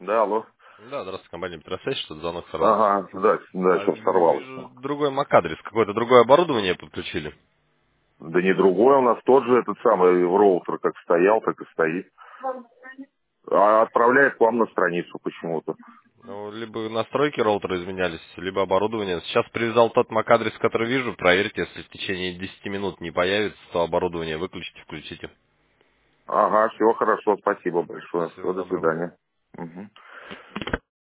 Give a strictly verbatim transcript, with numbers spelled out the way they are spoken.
Да, алло. Да, здравствуйте, компания Петросвязь, что звонок сорвался. Ага, да, да, А сейчас сорвалось. вижу другой MAC-адрес, какое-то другое оборудование подключили. Да не другой, у нас тот же этот самый роутер, как стоял, так и стоит. А отправляет к вам на страницу почему-то. Ну, либо настройки роутера изменялись, либо оборудование. Сейчас привязал тот MAC-адрес, который вижу, проверьте, если в течение десяти минут не появится, то оборудование выключите, включите. Ага, все хорошо, спасибо большое. Все, Всего до доброго. свидания. Мгм.